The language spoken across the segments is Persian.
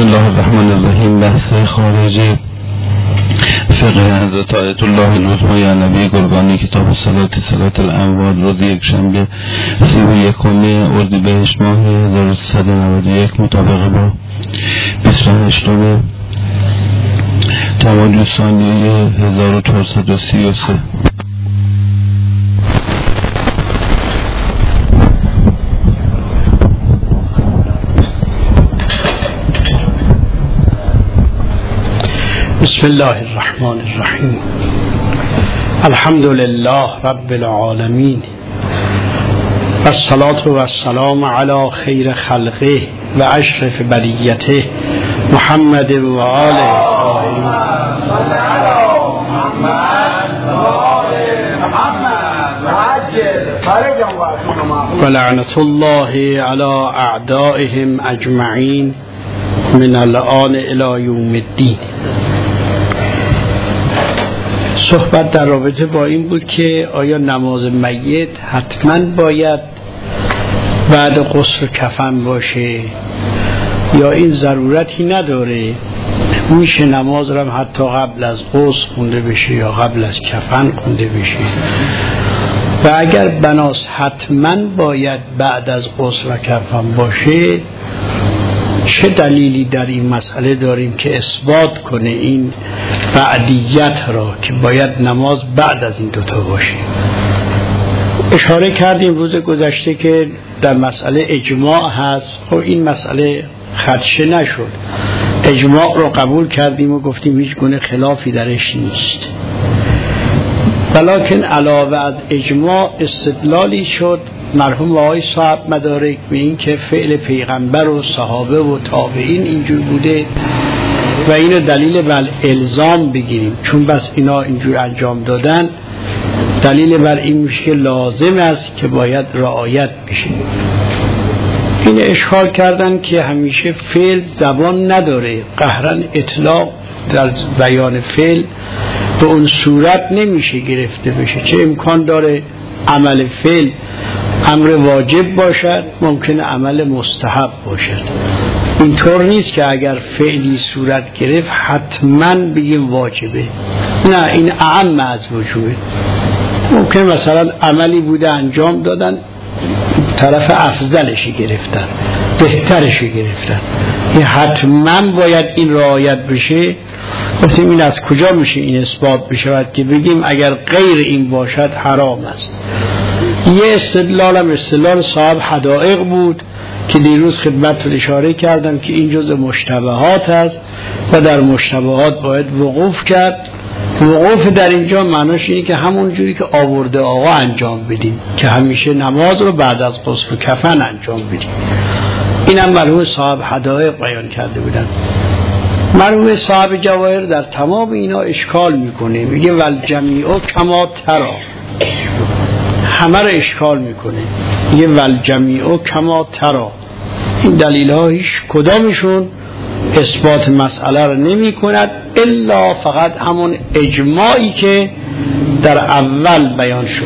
الله الرحمن الرحیم. بحث خارج فقه حضرت آیت الله العظمی نبی گرگانی، کتاب صلات الاموات، روز یکشنبه 31 اردیبهشت ماه 1391 مطابق با 28 تمام الثانی 1433. بسم الله الرحمن الرحیم. الحمد لله رب العالمین و الصلاة و السلام علی خیر خلقه و اشرف بریته محمد و آله و لعنت الله علی اعدائهم اجمعین من الآن الی یوم الدین. صحبت در رابطه با این بود که آیا نماز میت حتما باید بعد غسل کفن باشه یا این ضرورتی نداره، میشه نماز رو هم حتی قبل از غسل خونده بشه یا قبل از کفن خونده بشه، و اگر بناس حتما باید بعد از غسل و کفن باشه، چه دلیلی در این مسئله داریم که اثبات کنه این بعدیت را که باید نماز بعد از این دوتا باشه؟ اشاره کردیم روز گذشته که در مسئله اجماع هست. خب این مسئله خدشه نشد، اجماع رو قبول کردیم و گفتیم هیچ گونه خلافی درش نیست، ولکن علاوه از اجماع استدلالی شد مرحوم آقای صاحب مدارک به این که فعل پیغمبر و صحابه و تابعین اینجور بوده و اینو دلیل بر الزام بگیریم، چون بس اینا اینجور انجام دادن دلیل بر این میشه که لازم است که باید رعایت بشه. این اشکال کردن که همیشه فعل زبان نداره، قهرن اطلاق در بیان فعل به اون صورت نمیشه گرفته بشه، چه امکان داره عمل فعل امر واجب باشد، ممکنه عمل مستحب باشد. اینطور نیست که اگر فعلی صورت گرفت حتما بگیم واجبه، نه، این اعم از وجوبه. ممکن مثلا عملی بوده انجام دادن طرف افضلش گرفتن، بهترش گرفتن، این حتما باید این رعایت بشه. گفتیم این از کجا میشه این اثبات بشود که بگیم اگر غیر این باشد حرام است؟ یه استدلال صاحب حدائق بود که دیروز خدمتتون اشاره کردم که این جزء مشتبهات است و در مشتبهات باید وقوف کرد. وقوف در اینجا معناش اینه که همون جوری که آورده آقا انجام بدیم که همیشه نماز رو بعد از غسل و کفن انجام بدیم. اینم مرحوم صاحب حدائق بیان کرده بودن. مرحوم صاحب جواهر در تمام اینا اشکال میکنه، میگه والجمیع کما ترا، همه رو اشکال میکنه، میگه والجمیع کما ترا. این دلیل ها هیچ کدامشون اثبات مسئله رو نمی کند الا فقط همون اجماعی که در اول بیان شد.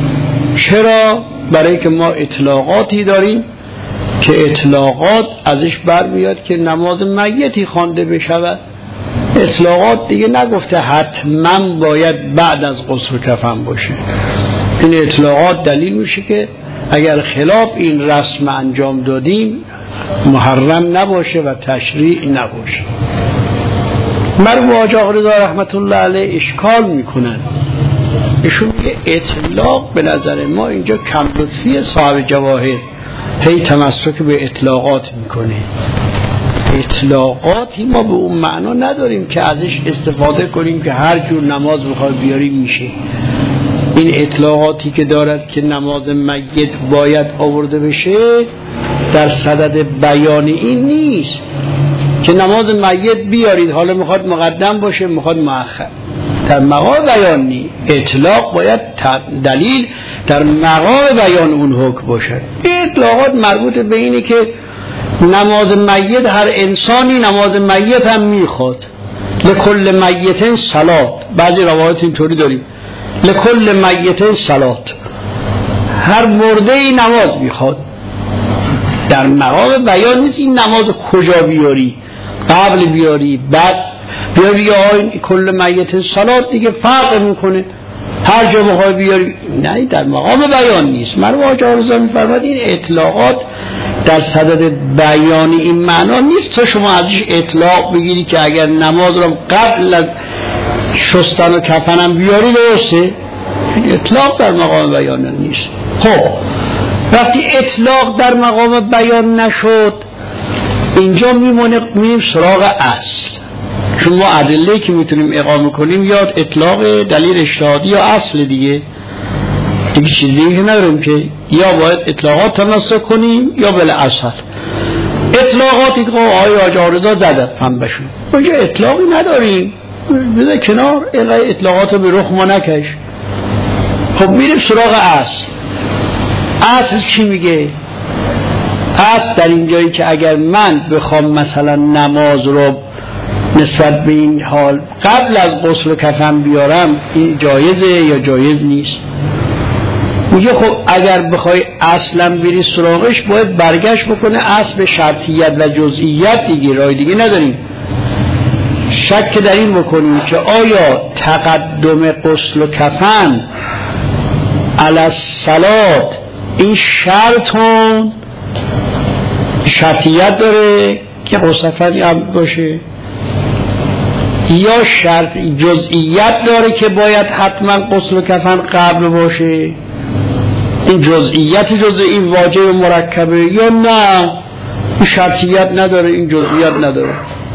چرا؟ برای که ما اطلاقاتی داریم که اطلاقات ازش برمیاد که نماز میتی خوانده بشود. اطلاقات دیگه نگفته حتما باید بعد از غسل و کفن باشه. این اطلاقات دلیل میشه که اگر خلاف این رسم انجام دادیم محرم نباشه و تشریع نباشه. مرحوم حاج آقا رضا رحمت الله علیه اشکال میکنن، ایشون میگه اطلاق به نظر ما اینجا کم لطفی صاحب جواهر، هی تمسک به اطلاقات میکنه. اطلاقاتی ما به اون معنا نداریم که ازش استفاده کنیم که هر جور نماز بخوای بیاریم میشه. این اطلاقاتی که دارد که نماز میت باید آورده بشه در صدد بیان این نیست که نماز میت بیارید، حالا میخواد مقدم باشه میخواد مؤخر، در مقام بیان نیست. اطلاق باید دلیل در مقام بیان اون حکم باشه. اطلاقات مربوط به اینه که نماز میت هر انسانی نماز میت هم میخواد. لکل میت صلات، بعضی روایت اینطوری داریم لکل میت صلات، هر مرده ای نماز میخواد. در مقام بیان نیست این نماز کجا بیاری، قبل بیاری بعد بیاری کل میت صلات دیگه فرق میکنه هر جا بخوای بیاری. نه در مقام بیان نیست. مرحوم حاج آقارضا میفرماد این اطلاقات در صدد بیان این معنا نیست تا شما ازش اطلاق بگیری که اگر نماز رو قبل از شستن و کفنم بیاری درسته. اطلاق در مقام بیان نیست. خب وقتی اطلاق در مقام بیان نشد اینجا میمونیم سراغ اصل. چون ما ادله که میتونیم اقامه کنیم یا اطلاق دلیل اجتهادی یا اصل دیگه چیز دیگه نداریم که یا باید اطلاقات تمسک کنیم یا بل اصل. اطلاقاتی که آقای حاج آقارضا زدن پنبشون اونجا اطلاقی نداریم بذار کنار اینقدر اطلاقات رو به رخ ما نکش. خب میریم سراغ اصل. اصل چی میگه؟ اصل در این جایی که اگر من بخوام مثلا نماز رو نسبت به این حال قبل از غسل و کفن بیارم این جایزه یا جایز نیست؟ میگه خب اگر بخوای اصلا بری سراغش باید برگشت بکنه اصل به شرطیت و جزئیت دیگه، راه دیگه نداریم. شک در این بکنیم که آیا تقدم غسل و کفن علی الصلات این شرطیت داره که غسل کفن باشه یا شرط جزئیت داره که باید حتما غسل و کفن قبل باشه؟ این جزئیت این واجب و مرکبه یا نه این شرطیت نداره این جزئیت نداره.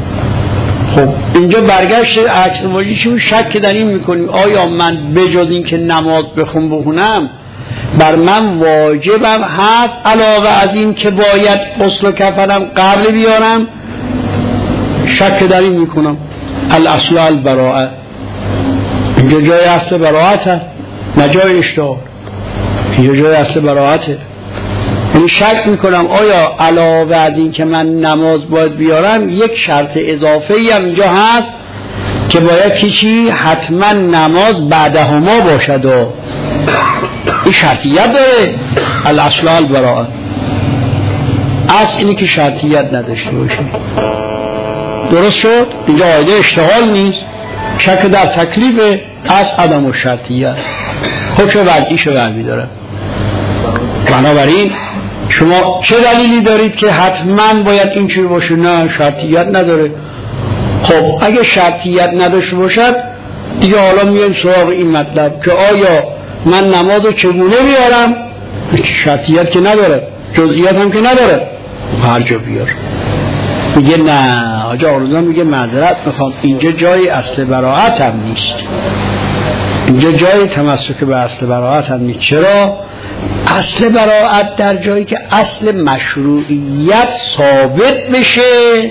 خب اینجا برگشت عکس واژه چی؟ شک در این میکنیم آیا من بجز این که نماز بخونم بر من واجبم هست علاوه از این که باید غسل و کفنم قبل بیارم؟ شک در این میکنم. الاصل البراءه. اینجا جای اصل براءت هست نه جای اشتهار. اینجا جای اصل براءته. یعنی شک میکنم آیا علاوه از این که من نماز باید بیارم یک شرط اضافه هم اینجا هست که باید چی حتما نماز بعدهما باشد و این شرطیت داره. الاصل البراءه. اصل اینه که شرطیت نداشته باشه. درست شد؟ اینجا قاعده اشتغال نیست. شک در تکلیف از عدم و شرطیت حکم وضعیشو برمی‌داره. بنابراین شما چه دلیلی دارید که حتما باید این چیز باشه؟ نه شرطیت نداره. خب اگه شرطیت نداشته باشد دیگه حالا میایم سراغ این مطلب که آیا من نمازو چگونه بیارم؟ شرطیت که نداره جزئیات هم که نداره هر جا بیار. میگه نه حاج آقارضا میگه معذرت میخوام اینجا جای اصل براءت هم نیست. اینجا جای تمسک به اصل براءت هم نیست. چرا؟ اصل براءت در جایی که اصل مشروعیت ثابت بشه،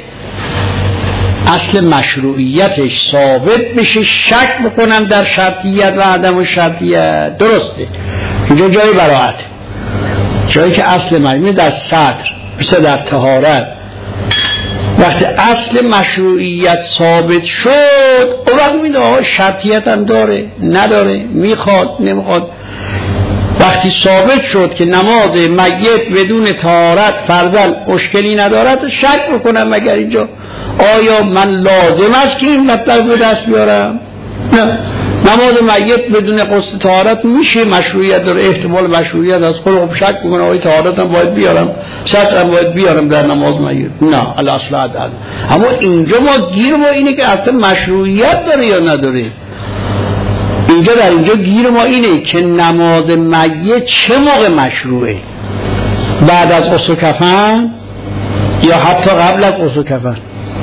اصل مشروعیتش ثابت بشه شک بکنم در شرطیت و عدم و شرطیت. درسته اینجا جای براءت، جایی که اصل مجموعه در صدر مثل در طهارت وقتی اصل مشروعیت ثابت شد اون وقت میده آقا شرطیت هم داره نداره میخواد نمیخواد. وقتی ثابت شد که نماز میت بدون طهارت فرضاً مشکلی ندارد شک بکنم مگر اینجا آیا من لازم است که این مطلب به دست بیارم؟ نه. نماز میت بدون غسل طهارت میشه مشروعیت داره احتمال مشروعیت از خود شک بکنم آیا طهارت هم باید بیارم شرط هم باید بیارم در نماز میت؟ نه الاصل عدل. اما اینجا ما گیر ما اینه که اصلا مشروعیت داره یا نداره. اینجا در اینجا گیر ما اینه که نماز میت چه موقع مشروعه؟ بعد از غسل کفن یا حتی قبل از غسل کفن؟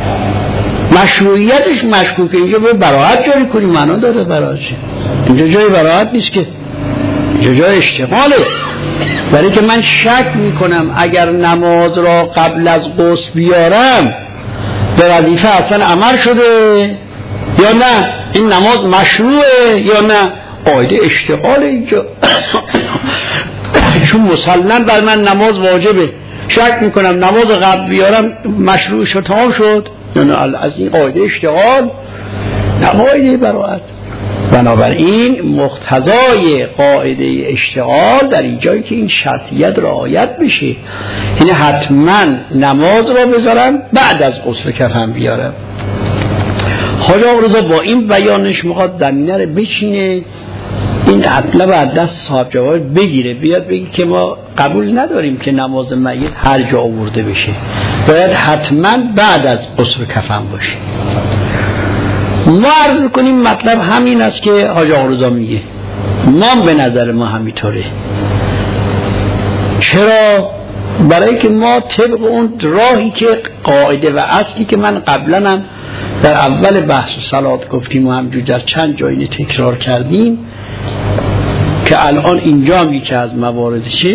مشروعیتش مشکوکه. اینجا به براءت جاری کنیم معنا داره براءت. اینجا جای براءت نیست که اینجا جای اشتغاله. برای که من شک میکنم اگر نماز را قبل از غسل بیارم به وظیفه اصلا عمل شده یا نه این نماز مشروعه یا نه. قاعده اشتغاله اینجا. چون مسلماً بر من نماز واجبه شک میکنم نماز قبل بیارم مشروع شد تمام شد. نه از این قاعده اشتغال نه قاعده براءت. و بنابراین مقتضای قاعده اشتغال در اینجایی که این شرطیت رعایت بشه، یعنی حتما نماز را بذارم بعد از غسل کفن بیارم. حاج آقا رضا با این بیانش میخواد زمینه رو بچینه، این مطلب از دست صاحب جواهر بگیره، بیاد بگی که ما قبول نداریم که نماز میت هر جا آورده بشه، باید حتما بعد از غسل کفن باشه. ما عرض میکنیم مطلب همین است که حاج آقا رضا میگه، ما به نظر ما همینطوره. چرا؟ برای که ما طبق اون راهی که قاعده و اصلی که من قبلا هم در اول بحث و صلات گفتیم و همجور در چند جایی تکرار کردیم که الان اینجا هم یکی از مواردشه،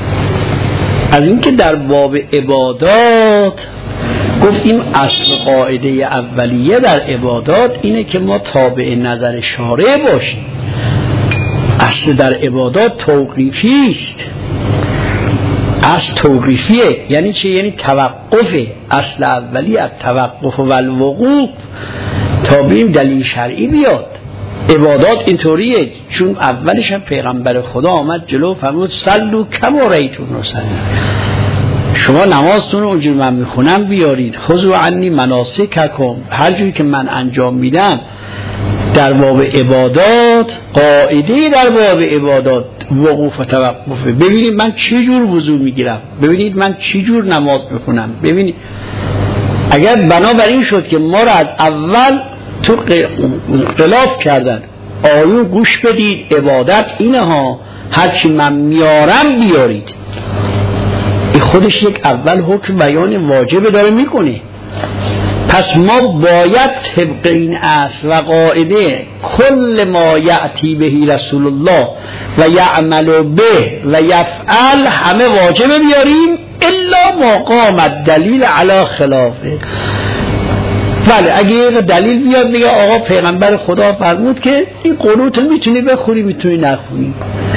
از اینکه در باب عبادات گفتیم اصل قاعده اولیه در عبادات اینه که ما تابع نظر شارع باشیم. اصل در عبادات توقیفی است، اصل توقیفیه. یعنی چه؟ یعنی توقفه. اصل اولی از توقف و الوقوف تا بریم دلیل شرعی بیاد. عبادات اینطوریه، چون اولش هم پیغمبر خدا آمد جلو فرمود صلوا کما رأیتمونی اصلی، شما نمازتون رو اونجوری من میخونم بیارید، خذوا عنی مناسککم، هر جوری که من انجام میدم. در باب عبادات قاعده در باب عبادات وقوف و توقف. ببینید من چه جور وضو میگیرم، ببینید من چه جور نماز میخونم. ببینید اگر بنابراین شد که ما را از اول تو خلاف کردن، آیو گوش بدید عبادت اینه ها، هرچی من میارم بیارید. این خودش یک اول حکم بیان واجب داره میکنه. پس ما باید طبق این اصل و قاعده کل ما یأتی بهی رسول الله و یعمل به و یفعل همه واجب بیاریم الا ما قام الدلیل علی خلافه. بله اگه یک دلیل بیاد بگه آقا پیغمبر خدا فرمود که این قنوت میتونی بخونی میتونی نخونی،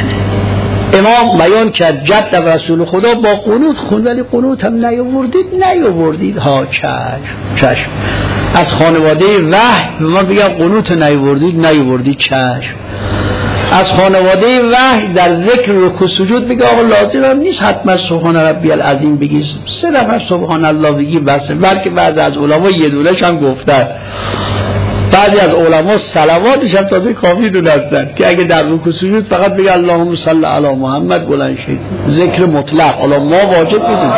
امام بیان کرد جد رسول خدا با قنوت خون، ولی قنوت هم نیاوردید ها چشم. از خانواده وحی به ما بگم قنوت نیاوردید چشم. از خانواده وحی در ذکر رکوع سجود بگه آقا لازم هم نیست حتما سبحان ربی العظیم بگی، 3 دفعه سبحان الله بگی بس. بلکه بعضی از علما یه دولش هم گفتن، بعضی از علما صلواتش هم تازه کافی دونستن که اگه در رکوع سجود فقط بگه اللهم صل علی محمد بلند شد، ذکر مطلق. حالا ما واجب بدیم.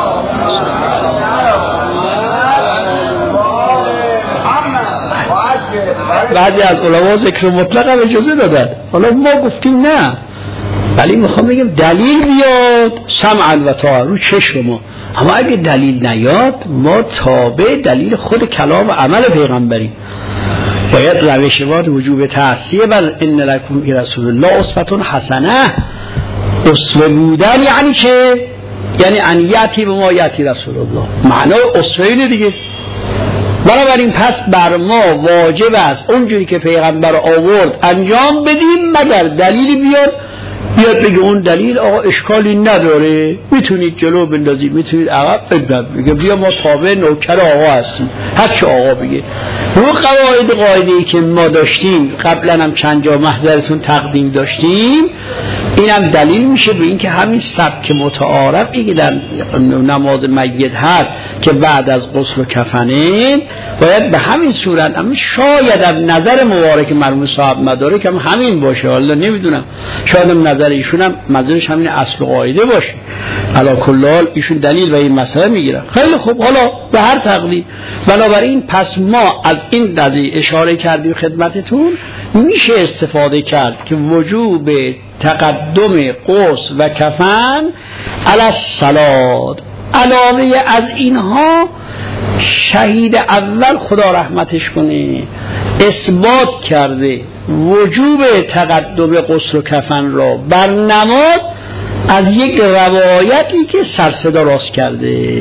بعضی از علما ذکر مطلق هم اجازه دادن، حالا ما گفتیم نه. ولی میخوام بگم دلیل بیاد سمعا و طاعه رو چشم ما، اما اگه دلیل نیاد ما تابع دلیل خود کلام و عمل پیغمبری. باید روش واد وجوب تأسیه بر ان لکم فی رسول الله اسوه حسنه. اسوه بودن یعنی چه؟ یعنی ان یاتی به ما یاتی رسول الله، معنای اسوه اینه دیگه. بنابراین پس بر ما واجب است اونجوری که پیغمبر آورد انجام بدیم، مگر دلیلی بیاد بگه اون دلیل آقا اشکالی نداره، میتونید جلو بندازید میتونید عقب بگه بیا ما تابع نوکر آقا هستیم، هر چه آقا بگه. رو قاعده‌ای که ما داشتیم قبلا هم چند جا محضرتون تقدیم داشتیم، اینم دلیل میشه به اینکه همین سبک متعارفی که در نماز میت هست که بعد از غسل و کفنه باید به همین صورت، اما شاید از نظر مبارک مرحوم صاحب مدارک هم همین باشه، حالا نمیدونم، شاید نظر ایشون هم منظورش همین اصل قاعده باشه. علی کل حال ایشون دلیل و این مسئله میگیرن. خیلی خوب، حالا به هر تقدیر. بنابراین پس ما از این قضیه اشاره کردیم خدمتتون، میشه استفاده کرد که وجوب تقدم قوس و کفن علی الصلات. علاوه از اینها شهید اول خدا رحمتش کنه اثبات کرده وجوب تقدم غسل و کفن را بر نماز از یک روایتی که سرصدا راست کرده،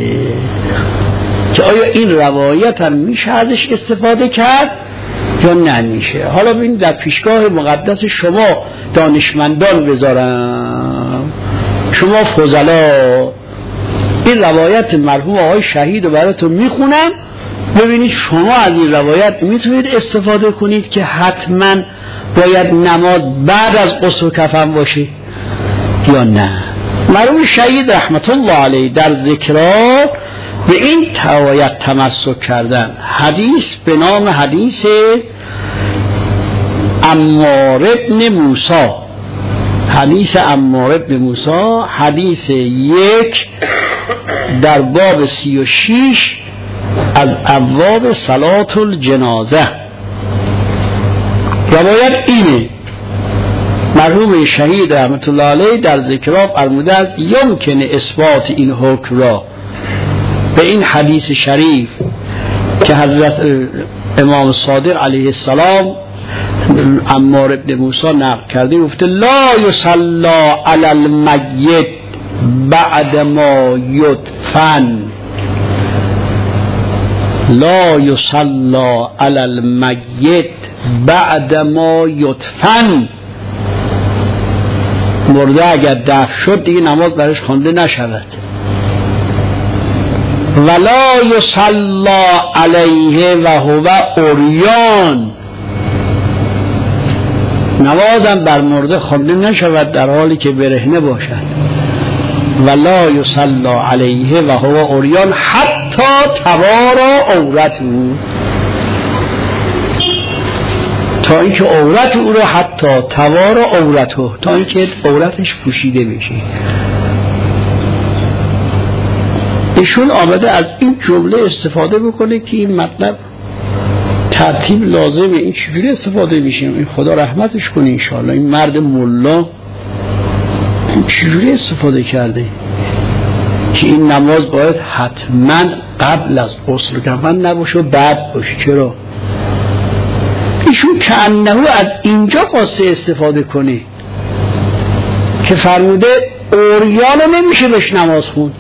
که آیا این روایت هم میشه ازش استفاده کرد یا نمیشه. حالا ببین در پیشگاه مقدس شما دانشمندان بذارم، شما فضلا، این روایت مرحوم آقای شهید رو براتون میخونم، ببینید شما از این روایت میتونید استفاده کنید که حتما باید نماز بعد از غسل و کفن باشه یا نه. مرحوم شهید رحمت الله علیه در ذکرها به این روایت تمسک کردن. حدیث به نام حدیث عمار ابن موسی، حدیث عمار ابن موسی، حدیث 1 در باب 36 از ابواب صلاة الجنازه. روایت اینه، مرحوم شهید رحمت الله علیه در ذکرها فرموده است یمکن اثبات این حکم را به این حدیث شریف که حضرت امام صادق علیه السلام عمار ابن موسی نقل کرده، گفته لا یصلی علی المیت بعد ما یدفن، لا یصلی علی المیت بعد ما یدفن، مرده اگر دفن شد دیگه نماز برش خوانده نشود. ولا یصلی علیه و هو عریان، نمازم بر مرده خوانده نشود در حالی که برهنه باشد. ولا یصلی علیه و هو عریان حتی توارا عورته، تا اینکه عورت او را حتی توارا عورته، تا اینکه عورتش پوشیده بشه. ایشون آمده از این جمله استفاده بکنه که این مطلب ترتیب لازمه، این چجوری استفاده میشه؟ این خدا رحمتش کنه انشاءالله. این مرد ملا چجوری استفاده کرده که این نماز باید حتما قبل از غسل کفن نباشه و بعد باشه؟ چرا؟ ایشون کأنه از اینجا قصه استفاده کنه که فرموده عریان نمیشه بهش نماز خوند.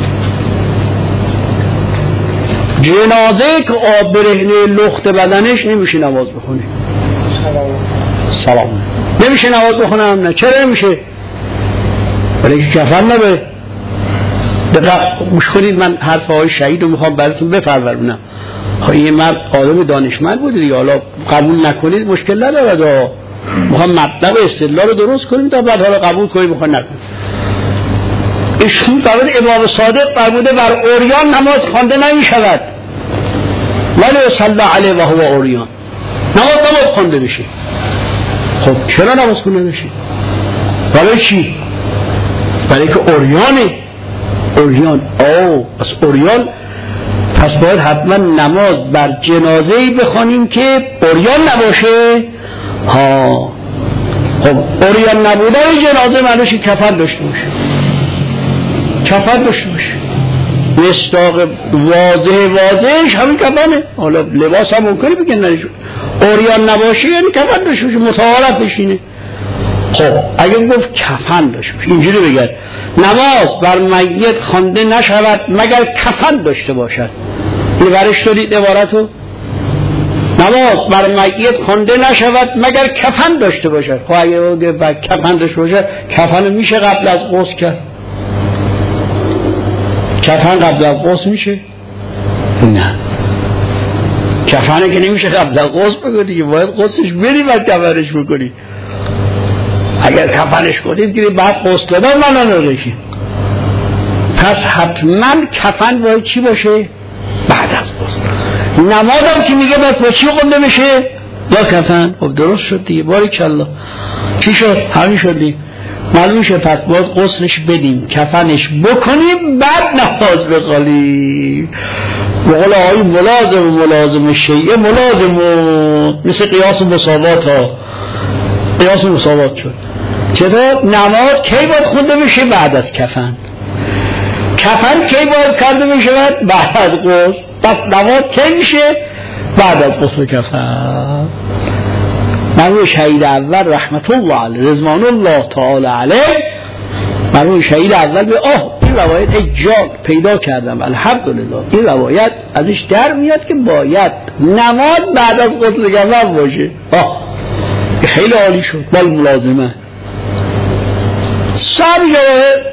جنازه که آب برهنه لخت بدنش نمیشه نماز بخونه. سلام نمیشه نماز بخونه. نه چرا نمیشه؟ برای که کفن نبه. گوش کنید، من حرف های شهید رو میخوام براتون بفرورونم. این مرد آدم دانشمند بود دیگه، حالا قبول نکنید مشکل نداره، میخوام مطلب استدلال رو درست کنید تا بعد حالا قبول کنید میخوام نکنید. ایشون فرمود امام صادق فرموده بر عریان نماز خوانده نمیشود. ولی یصلی علیه و هو عریان، نماز خوانده بشه. خب چرا نماز خوانده بشه؟ برای چی؟ برای که عریانه. عریان پس عریان، پس باید حتما نماز بر جنازه‌ای بخوانیم که عریان نباشه. خب عریان نبودن جنازه معنیش کفن داشته باشه، کفن داشته باشه. مصداق واضحش همین کفنه. حالا لباس هم ممکنه بگن نشون عریان نباشه یعنی کفن داشته باشه، مطهرت بشینه. خب اگه گفت کفن داشته باشه، اینجوری بگه نماز بر میت خوانده نشود مگر کفن داشته باشد. این ورش دارید عبارتو، نماز بر میت خوانده نشود مگر کفن داشته باشد. خب اگه کفن داشته باشد، کفن میشه قبل از غسل کرد؟ کفن قبل از غسل میشه؟ نه، کفنه که نمیشه قبل از غسل بکنی، باید غسلش بری بعد کفنش بکنی. اگر کفنش کنید که بعد غسل دادن منو نرشید. پس حتما کفن باید چی باشه؟ بعد از غسل. نمازم که میگه باید با چی خونده بشه؟ با کفن. خب درست شد دیگه، باریکالله. چی شد؟ همین شد دیگه. معلوم شد پس باید غسلش بدیم، کفنش بکنیم، بعد نماز بخونیم. بقول آقای ملازم شیعه ملازم مثل قیاس مساوات ها، قیاس مساوات شد. چطور؟ نماز کی باید خونده بشه؟ بعد از کفن. کفن کی باید کرده بشه؟ بعد از غسل. پس نماز کی میشه؟ بعد از غسل کفن. مرحوم شهید اول رحمت الله علیه رضوان الله تعالی علیه، مرحوم شهید اول به این روایت اجال پیدا کردم الحمدلله. این روایت ازش در میاد که باید نماز بعد از غسل کفن باشه. خیلی عالی شد. بل ملازمه سر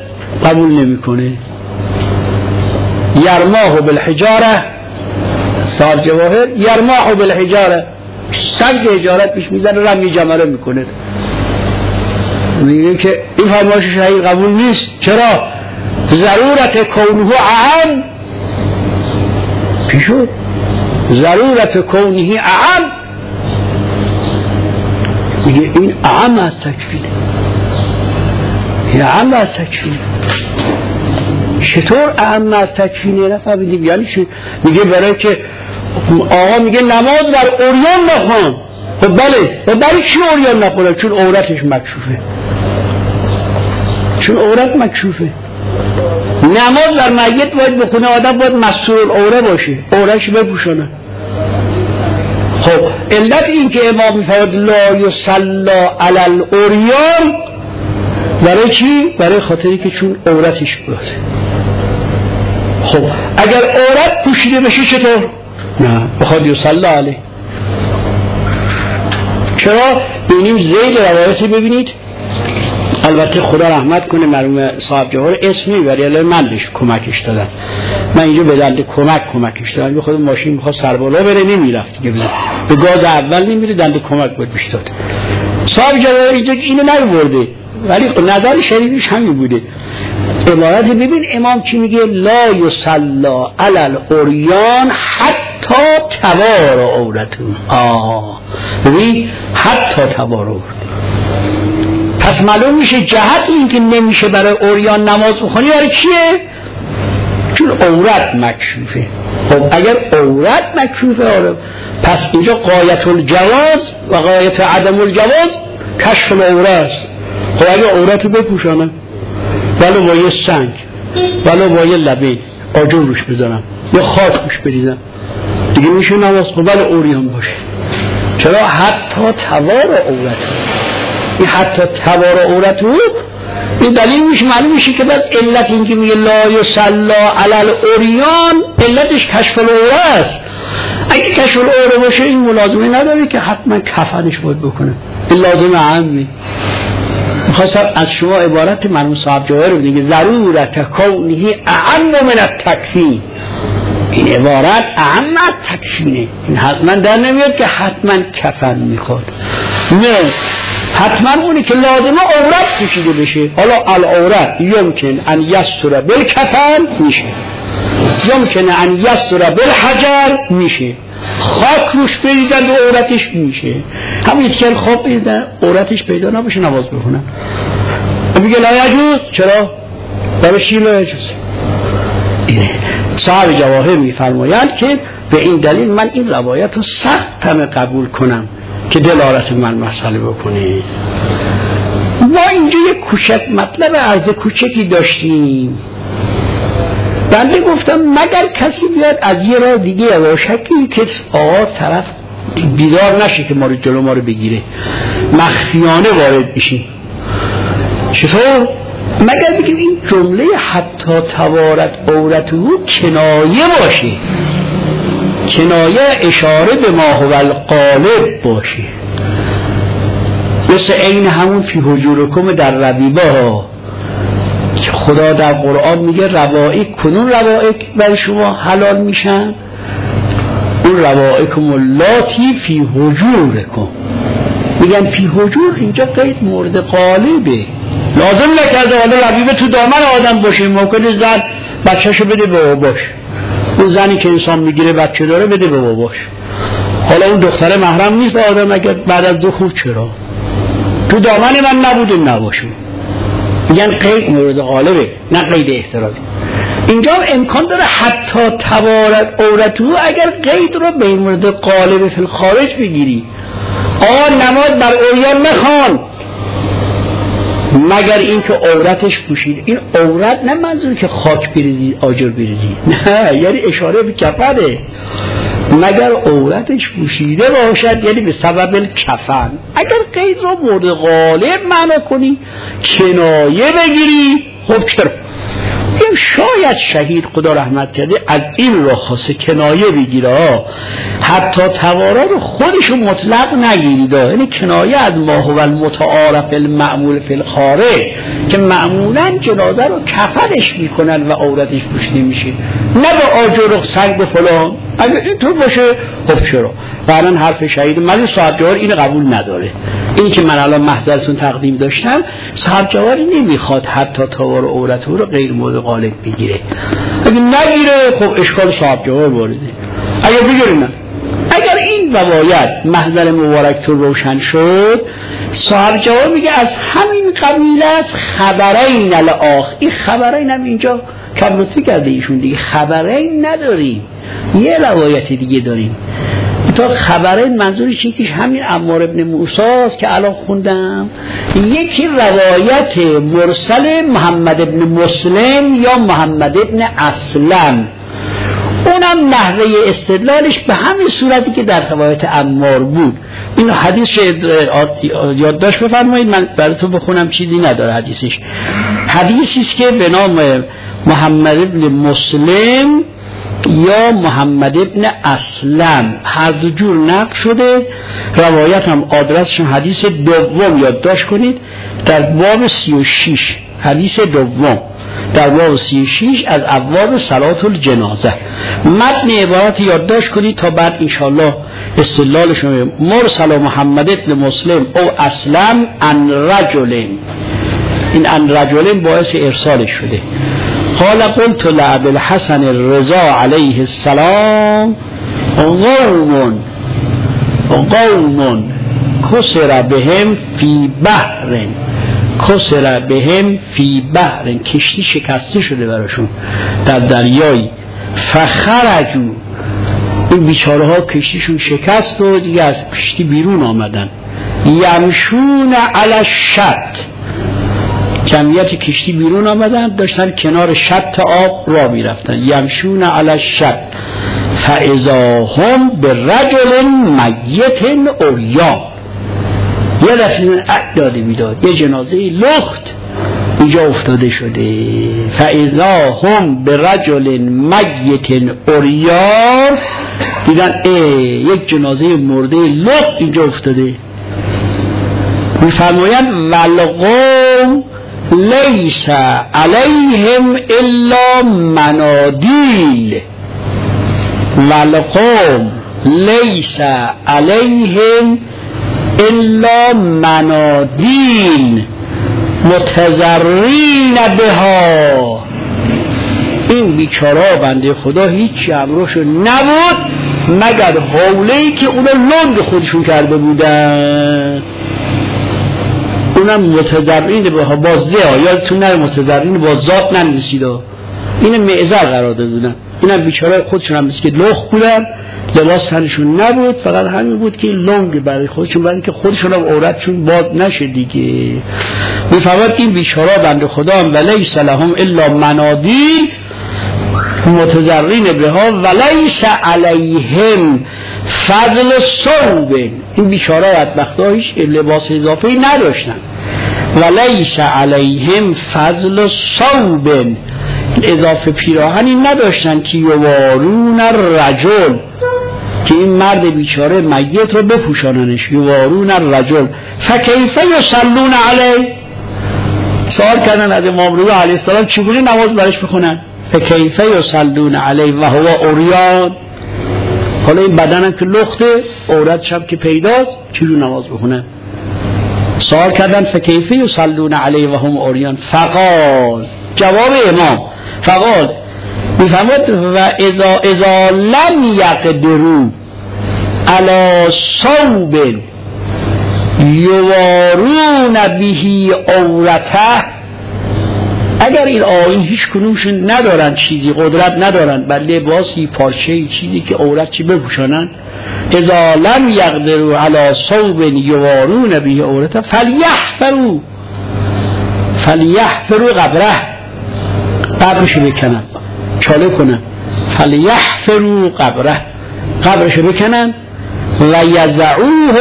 قبول نمی کنه. یرماه بالحجاره صاحب جواهر یرماح بالحجاره، سنگ حجارت پیش میزنه رمی جمره میکنه. میگه که این فرمایش شهید قبول نیست. چرا؟ ضرورت کونه اعم پیشو، ضرورت کونه اعم. میگه این اعم از تکفینه، این اعم از تکفینه. چطور اعم از تکفینه؟ نفهمیدیم یعنی چی؟ میگه برای که آقا میگه نماز بر عریان نخوان. خب بله، و برای چی عریان نخوانه؟ چون عورتش مکشوفه، چون عورت مکشوفه. نماز بر میت باید بخونه، آدم باید مستور العوره باشه، عورتش بپوشانه. خب علت این که امام میفرماید لا یصلی علی العریان برای چی؟ برای خاطری که چون عورتش بازه. خب اگر عورت پوشیده بشه چطور؟ نه بخواد یصلی علیه. چرا؟ ببینیم ذیل روایتی ببینید. البته خدا رحمت کنه مرحوم صاحب جواهر اسم میبری، الان من بهش کمکش دادم. من اینجا به دنده کمکش دادم. به خود ماشین میخواد سربالا بره نمیرفت دیگه، به گاز اول نمیره، دنده کمک بود بهش داد. صاحب جواهر اینجا اینو نیورده ولی نظر شریفش همین بوده. عبارت ببین امام چی میگه؟ لا یصلی علی العریان حتی توار عورتون. ببین حتی توار عورت. پس معلوم میشه جهت این که نمیشه برای عریان نماز بخونی برای چیه؟ چون عورت مکشوفه. خب اگر عورت مکشوفه پس اینجا غایت الجواز و غایت عدم الجواز کشف العوره است. خب اگر عورت بپوشانم ولو با یه سنگ، ولو با یه لبه آجر روش بزنم یا خاک روش بریزم دیگه میشه نماز خب ولی عریان باشه. چرا؟ حتی توار عورت. این حتی توار عورت رو این دلیل میشه معلوم میشه که بعد علت این که میگه لا یصلی علی العریان علتش کشف العوره است. اگه کشف العوره باشه این ملازمه نداره که حتما کفنش باید بکنه، این لازم عامی. میخواستم از شما عبارت مرحوم صاحب جواهر رو بگه ضرورت کونه اعم من التکفین. این عبارت اعم از تکفینه. این حتما در نمیاد که حتما کفن میخواد، نه حتما اونی که لازمه عورت پوشیده بشه. حالا العورت یمکن ان یستر بالکفن میشه، یمکن ان یستر بالحجر میشه، خاک روش بریزن و عورتش میشه. همین که خواب بریزن عورتش پیدا نباشه نماز بخونن. میگه لا یجوز. چرا؟ برای چی لا یجوز؟ اینه صاحب جواهر میفرمایند که به این دلیل من این روایت رو سخت قبول کنم که دلالت من مسئله بکنه. ما اینجا یک کوچک مطلب عرض کوچکی داشتیم. بنده گفتم مگر کسی بیاد از یه راه دیگه روشکی که آقا طرف بیدار نشه که ما رو جلو ما رو بگیره، مخفیانه وارد بشیم. چطور؟ مگر بگیم این جمله حتی توارت عورته کنایه باشه، کنایه اشاره به ما هو الغالب باشه، مثل این همون فی حجورکم در ربیبه ها که خدا در قرآن میگه روائک کنون روائک برای شما حلال میشن، اون روائکم اللاتی فی حجورکم. میگن فی حجور اینجا قید مورد غالبه، لازم نکرده حالا ربیبه تو دامن آدم باشه، ممکنه زن بچهشو بده به باباش، اون زنی که انسان میگیره بچه داره بده به باباش. حالا اون دختر محرم نیست به آدم اگر بعد از دخول چرا تو دامن من نبوده نباشه. میگن قید مورد غالبه نه قید احترازی. اینجا امکان داره حتی توارت عورته اگر قید رو به مورد غالب فی الخارج بگیری. نماز بر عریان نخوان مگر این که عورتش پوشیده. این عورت نه منظور که خاک بریزی آجر بریزی، نه، یعنی اشاره به کفنه. مگر عورتش پوشیده باشد یعنی به سبب کفن. اگر قید رو مورد غالب معنا کنی کنایه بگیری خب چرا؟ این شاید شهید خدا رحمت کرده از این راه خاصه کنایه بگیره، حتی توارا رو خودشو مطلق نگیرید، یعنی کنایه از ما هو المتعارف المعمول فی الخارج که معمولا جنازه رو کفنش میکنن و عورتش پوشیده میشه، نه به آجر و سنگ و فلان. اگه اینطور باشه خب چرا؟ قرآن حرف شهید مجید صاحب جوار این قبول نداره. این که من الان محضرتون تقدیم داشتم صاحب جوار نمیخواد حتی تاوار عورت او رو غیر مورد غالب بگیره. اگه نگیره خب اشکال صاحب جوار وارده. اگه بگیره نه، اگر این روایت محضر مبارکتون روشن شد صاحب جواب میگه از همین قبیله از خبرین الاخ. این خبرین هم اینجا کم لطفی کرده ایشون دیگه، خبرین نداریم، یه روایت دیگه داریم. تا خبرین منظورش چیه؟ همین عمار ابن موسی است که الان خوندم. یکی روایت مرسل محمد ابن مسلم یا محمد ابن اسلم، اونم نحوه استدلالش به همین صورتی که در روایت عمار بود. این حدیث یادداشت بفرمایید، من براتون بخونم، چیزی نداره حدیثش. حدیثی است که به نام محمد ابن مسلم یا محمد ابن اسلم هر دو جور نقل شده. روایت هم آدرسش حدیث دوم یادداشت کنید، در باب 36 حدیث دوم در باب 36 از ابواب صلات الجنازه. متن عبارت یادداشت کنید تا بعد انشاءالله استدلالشون. مرسل محمد ابن مسلم او اسلم ان رجلین، این ان رجلین باعث ارسالش شده. قال قلت لعب الحسن الرضا علیه السلام قوم کسر بهم فی بحر، کسر بهم فی بحر، کشتی شکسته شده براشون در دریایی. فخرجو، این بیچاره ها کشتیشون شکست و دیگه از کشتی بیرون آمدن. یمشون علی الشط، جمعیت کشتی بیرون آمدن داشتن کنار شط آب را می رفتن. یمشون علی الشط فاذا هم برجل میت عریان، یه دفعه داده میداد یه جنازه لخت اینجا افتاده شده. فاذا هم برجل میت عریان، دیدن یک جنازه مرده لخت اینجا افتاده. میفرمایند والقوم لیس علیهم الا منادیل، والقوم لیس علیهم الا منادیل متضررین بها. این بیچاره بنده خدا هیچ امرشون نبود مگر حوله‌ای که اونا لنگ خودشون کرده بودن. اونم متضررین بها با زیا، یادتون نره متضررین با ذات ننویسید، این معذر قرار دادن. اینم بیچاره خودشون هم که لخ بودن، لباس تنشون نبود، فقط همین بود که لنگ برای خودشون، برای که خودشون هم عورتشون باز نشه دیگه. میفرماید این بیچاره بنده خدا هم ولیس لهم الا منادیل متضررین بها ولیس علیهم فضل صوب. این بیچاره بدبختا هیچ لباس اضافه‌ای نداشتن. ولیس علیهم فضل صوب، اضافه پیراهنی نداشتن که یوارون الرجل، که این مرد بیچاره میت رو بپوشاننش. یوارون الرجل فکیف یصلون علیه، سوال کردن از امام رضا علیه السلام چگونه نماز برش بخونن؟ فکیف یصلون علیه و هو عریان، حالا این بدنم که لخته عورت شب که پیداست چجور نماز بخونن؟ سوال کردن فکیف یصلون علیه و هم عریان. فقال، جواب امام فقال میفهمد و اذا لم یقدروا علی صوب یوارون بهی عورته، اگر این آیین هیچ کنومشون ندارن، چیزی قدرت ندارن بر لباسی پارچه‌ای چیزی که عورت چی بپوشانن، اذا لم یقدروا علی صوب یوارون بهی عورته فلیحفروا قبره، قبرشو بکنن، چاله کنن. فلیحفروا قبره، قبرشو بکنن. و یضعوه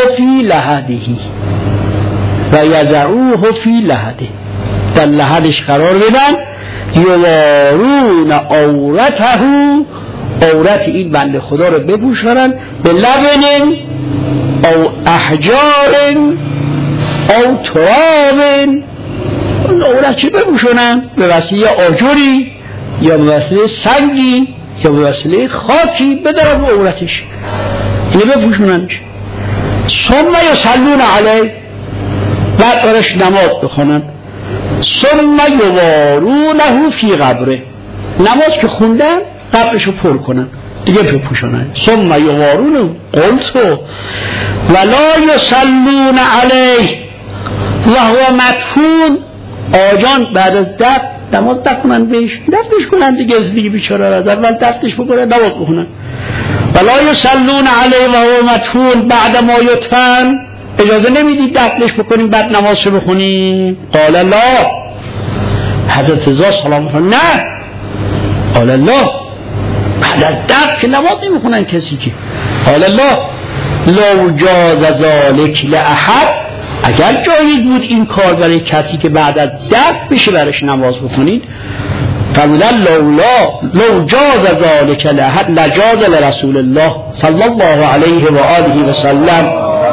فی لحده، در لحدش قرار بدن. یوارون عورته، عورت این بنده خدا رو بپوشانن. به لبن او احجار او تراب، عورت چی بپوشانن؟ به وسیله آجری یا به وسیله سنگی یا به وسیله خاکی بدرن رو عورتش، اینو بپوشوننش. ثم یصلون علیه، بعد برش نماز بخونن. ثم یوارونه فی قبره، نماز که خوندن قبرشو پر کنن دیگه بپوشونن. ثم یوارونه قلتو ولا یصلون علیه و هو مدفون، آجان بعد از دفن نماز نکنن بهش، دفنش کنن دیگه، دیگه بیچاره از اول دفنش بکنن نماز بخونن. ولا یصلون علیه و هو مدفون بعد ما یدفن، اجازه نمیدید دفنش بکنیم بعد نمازشو بخونیم. قال لا، حضرت رضا سلام الله نه، قال لا، بعد از دفن که نماز نمیخونن کسی که. قال لا لو جاز ذلک لاحد، اگر جایز بود این کار برای کسی که بعد از دفن بشه برش نماز بخونید، فرمودن لو جاز ذلک لاحد لجاز لرسول الله صلی الله علیه و آله و سلم.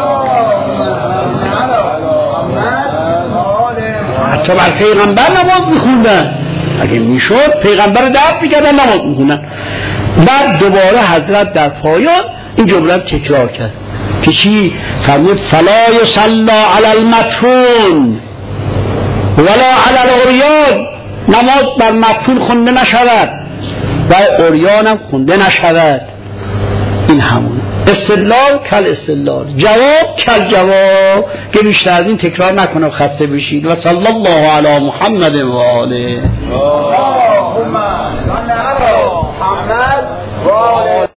حتی بر پیغمبر نماز میخوندن، اگه میشد پیغمبر دفن میکردن نماز میخوندن. بعد دوباره حضرت در پایان این جمله تکرار کرد که چی؟ فرمود فلا یصلی علی المدفون ولا علی العریان، نماز بر مدفون خونده نشود و عریان هم خونده نشود. این همون استدلال کل استدلال، جواب کل جواب، که بیشتر از این تکرار نکنه خسته بشید. و صلی الله علی محمد و آله.